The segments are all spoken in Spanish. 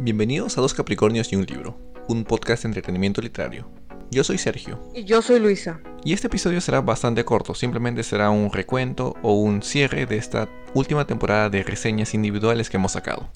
Bienvenidos a Dos Capricornios y un Libro, un podcast de entretenimiento literario. Yo soy Sergio. Y yo soy Luisa. Y este episodio será bastante corto, simplemente será un recuento o un cierre de esta última temporada de reseñas individuales que hemos sacado.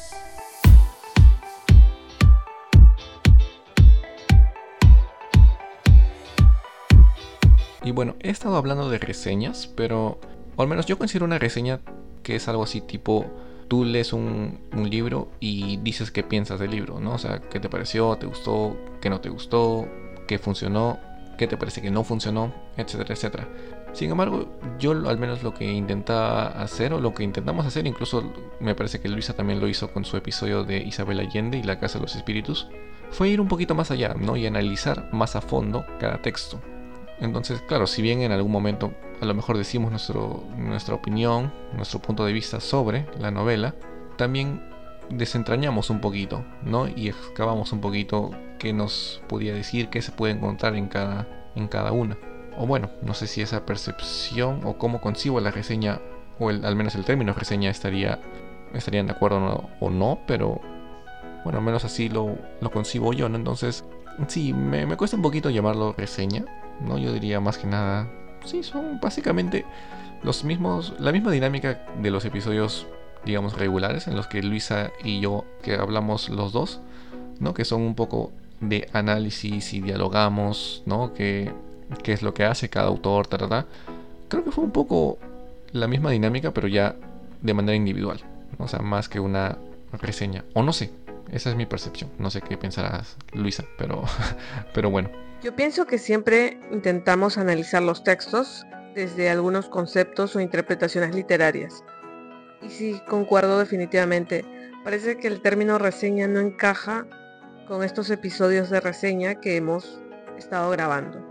Y bueno, he estado hablando de reseñas, pero o al menos yo considero una reseña que es algo así tipo: tú lees un libro y dices qué piensas del libro, ¿no? O sea, qué te pareció, te gustó, qué no te gustó, qué funcionó, qué te parece que no funcionó, etcétera, etcétera. Sin embargo, yo al menos lo que intentaba hacer, o lo que intentamos hacer, incluso me parece que Luisa también lo hizo con su episodio de Isabel Allende y la Casa de los Espíritus, fue ir un poquito más allá, ¿no? Y analizar más a fondo cada texto. Entonces, claro, si bien en algún momento a lo mejor decimos nuestra opinión, nuestro punto de vista sobre la novela, también desentrañamos un poquito, ¿no? Y excavamos un poquito qué nos podía decir, qué se puede encontrar en cada una. O bueno, no sé si esa percepción o cómo concibo la reseña, o al menos el término reseña estarían de acuerdo o no, pero bueno, al menos así lo concibo yo, ¿no? Entonces, sí, me cuesta un poquito llamarlo reseña, ¿no? Yo diría más que nada, sí, son básicamente la misma dinámica de los episodios, digamos, regulares, en los que Luisa y yo, que hablamos los dos, ¿no? Que son un poco de análisis y dialogamos, ¿no? Qué es lo que hace cada autor, Creo que fue un poco la misma dinámica, pero ya de manera individual, ¿no? O sea, más que una reseña, o no sé. Esa es mi percepción. No sé qué pensarás, Luisa, pero bueno. Yo pienso que siempre intentamos analizar los textos desde algunos conceptos o interpretaciones literarias. Y sí, concuerdo definitivamente. Parece que el término reseña no encaja con estos episodios de reseña que hemos estado grabando.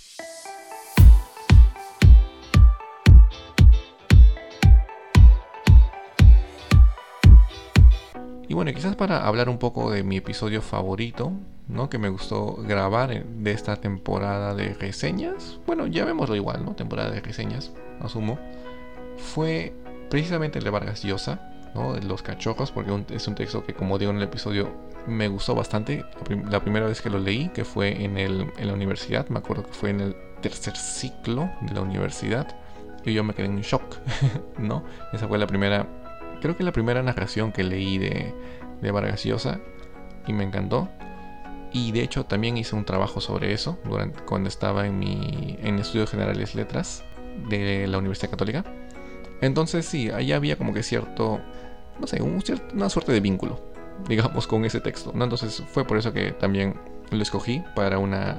Y bueno, quizás para hablar un poco de mi episodio favorito, ¿no? Que me gustó grabar de esta temporada de reseñas. Bueno, llamémoslo igual, ¿no? Temporada de reseñas, asumo. Fue precisamente el de Vargas Llosa, ¿no? De Los Cachorros, porque es un texto que, como digo en el episodio, me gustó bastante. La primera vez que lo leí, que fue en la universidad, me acuerdo que fue en el tercer ciclo de la universidad, y yo me quedé en shock, ¿no? Esa fue creo que la primera narración que leí de Vargas Llosa, y me encantó. Y de hecho también hice un trabajo sobre eso cuando estaba en Estudios Generales Letras de la Universidad Católica. Entonces sí, ahí había como que cierto, no sé, una suerte de vínculo, digamos, con ese texto, ¿no? Entonces fue por eso que también lo escogí para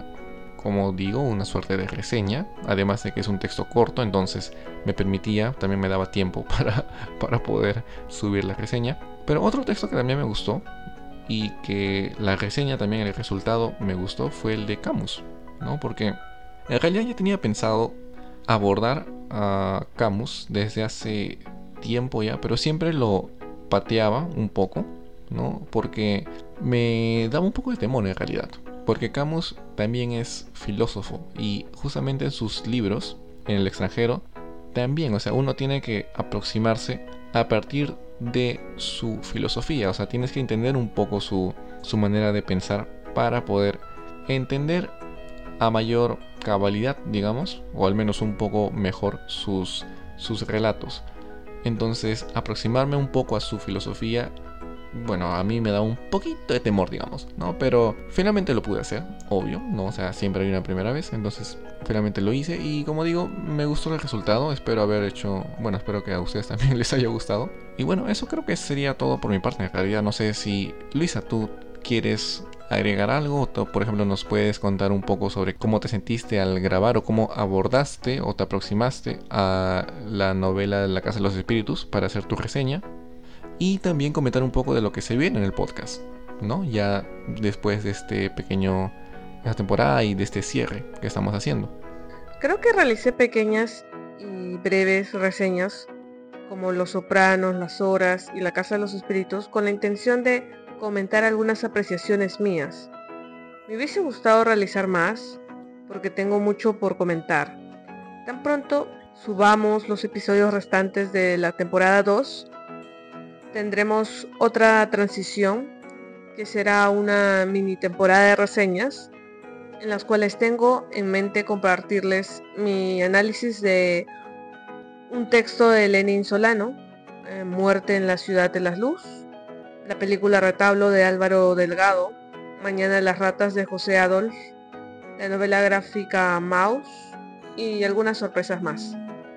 como digo, una suerte de reseña. Además de que es un texto corto, entonces también me daba tiempo para poder subir la reseña. Pero otro texto que también me gustó, y que la reseña también, el resultado me gustó, fue el de Camus, ¿no? Porque en realidad ya tenía pensado abordar a Camus desde hace tiempo ya, pero siempre lo pateaba un poco, ¿no? Porque me daba un poco de temor en realidad. Porque Camus también es filósofo, y justamente en sus libros, en el extranjero, también, o sea, uno tiene que aproximarse a partir de su filosofía. O sea, tienes que entender un poco su manera de pensar para poder entender a mayor cabalidad, digamos, o al menos un poco mejor sus relatos. Entonces, aproximarme un poco a su filosofía, bueno, a mí me da un poquito de temor, digamos, ¿no? Pero finalmente lo pude hacer, obvio, ¿no? O sea, siempre hay una primera vez, entonces finalmente lo hice, y como digo, me gustó el resultado. Espero que a ustedes también les haya gustado. Y bueno, eso creo que sería todo por mi parte. En realidad no sé si, Luisa, tú quieres agregar algo, o por ejemplo nos puedes contar un poco sobre cómo te sentiste al grabar, o cómo abordaste o te aproximaste a la novela de La Casa de los Espíritus para hacer tu reseña. Y también comentar un poco de lo que se viene en el podcast, ¿no? Ya después de esta temporada y de este cierre que estamos haciendo. Creo que realicé pequeñas y breves reseñas como Los Sopranos, Las Horas y La Casa de los Espíritus, con la intención de comentar algunas apreciaciones mías. Me hubiese gustado realizar más porque tengo mucho por comentar. Tan pronto subamos los episodios restantes de la temporada 2, tendremos otra transición que será una mini temporada de reseñas en las cuales tengo en mente compartirles mi análisis de un texto de Lenin Solano, Muerte en la Ciudad de la Luz, la película Retablo de Álvaro Delgado, Mañana las ratas de José Adolf, la novela gráfica Maus y algunas sorpresas más.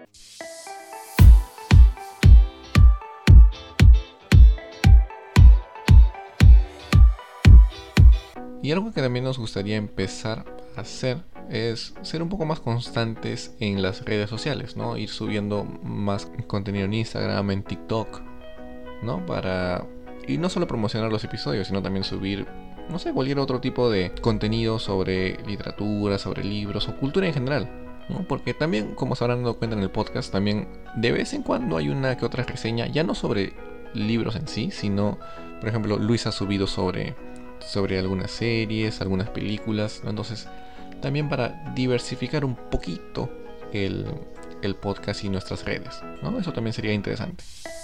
Y algo que también nos gustaría empezar a hacer es ser un poco más constantes en las redes sociales, ¿no? Ir subiendo más contenido en Instagram, en TikTok, ¿no? Y no solo promocionar los episodios, sino también subir, no sé, cualquier otro tipo de contenido sobre literatura, sobre libros o cultura en general, ¿no? Porque también, como se habrán dado cuenta en el podcast, también de vez en cuando hay una que otra reseña, ya no sobre libros en sí, sino, por ejemplo, Luis ha subido sobre algunas series, algunas películas, ¿no? Entonces, también para diversificar un poquito el podcast y nuestras redes, ¿no? Eso también sería interesante.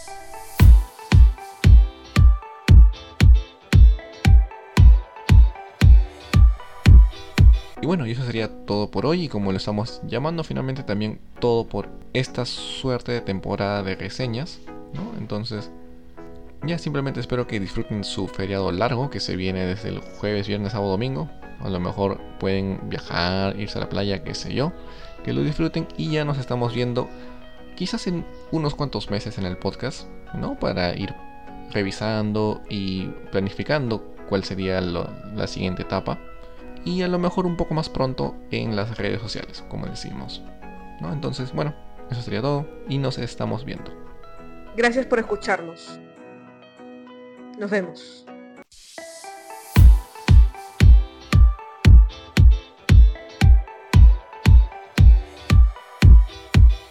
Y bueno, y eso sería todo por hoy, y como lo estamos llamando finalmente también todo por esta suerte de temporada de reseñas, ¿no? Entonces, ya simplemente espero que disfruten su feriado largo que se viene desde el jueves, viernes, sábado, domingo. A lo mejor pueden viajar, irse a la playa, qué sé yo. Que lo disfruten y ya nos estamos viendo quizás en unos cuantos meses en el podcast, ¿no? Para ir revisando y planificando cuál sería la siguiente etapa. Y a lo mejor un poco más pronto en las redes sociales, como decimos, ¿no? Entonces, bueno, eso sería todo y nos estamos viendo. Gracias por escucharnos. Nos vemos.